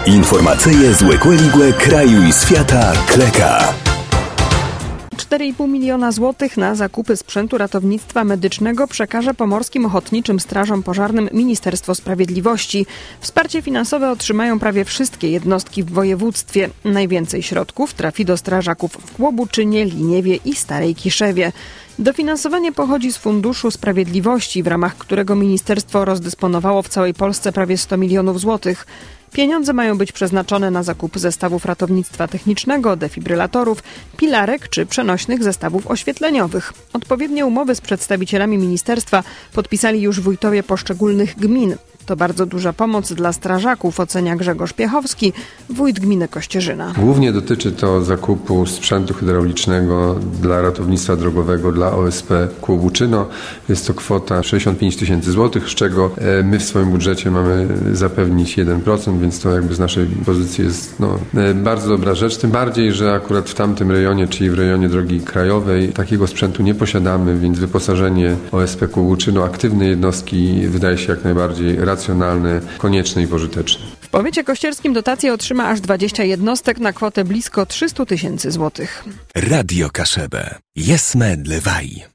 Informacyje z Łekłe kraju i świata kleka. 4,5 miliona złotych na zakupy sprzętu ratownictwa medycznego przekaże Pomorskim Ochotniczym Strażom Pożarnym Ministerstwo Sprawiedliwości. Wsparcie finansowe otrzymają prawie wszystkie jednostki w województwie. Najwięcej środków trafi do strażaków w Kłobuczynie, Liniewie i Starej Kiszewie. Dofinansowanie pochodzi z Funduszu Sprawiedliwości, w ramach którego ministerstwo rozdysponowało w całej Polsce prawie 100 milionów złotych. Pieniądze mają być przeznaczone na zakup zestawów ratownictwa technicznego, defibrylatorów, pilarek czy przenośnych zestawów oświetleniowych. Odpowiednie umowy z przedstawicielami ministerstwa podpisali już wójtowie poszczególnych gmin. To bardzo duża pomoc dla strażaków, ocenia Grzegorz Piechowski, wójt gminy Kościerzyna. Głównie dotyczy to zakupu sprzętu hydraulicznego dla ratownictwa drogowego dla OSP Kłobuczyno. Jest to kwota 65 tysięcy złotych, z czego my w swoim budżecie mamy zapewnić 1%, więc to jakby z naszej pozycji jest bardzo dobra rzecz. Tym bardziej, że akurat w tamtym rejonie, czyli w rejonie drogi krajowej, takiego sprzętu nie posiadamy, więc wyposażenie OSP Kłobuczyno, aktywnej jednostki, wydaje się jak najbardziej racjonalny, konieczny i pożyteczny. W powiecie kościerskim dotację otrzyma aż 20 jednostek na kwotę blisko 300 tysięcy złotych. Radio Kaszebę. Jesme dlewaj.